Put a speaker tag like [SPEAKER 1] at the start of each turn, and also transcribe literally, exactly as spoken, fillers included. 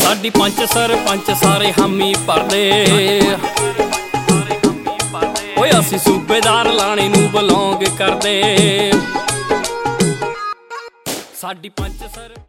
[SPEAKER 1] ਸਾਡੀ ਪੰਚ ਸਰਪੰਚ ਸਾਰੇ ਹਾਮੀ ਭਰਦੇ ਓਏ ਅਸੀਂ ਸੂਬੇਦਾਰ ਲਾਣੇ ਨੂੰ ਬਿਲੋਂਗ ਕਰਦੇ। ਸਾਡੀ ਪੰਚ ਸਰ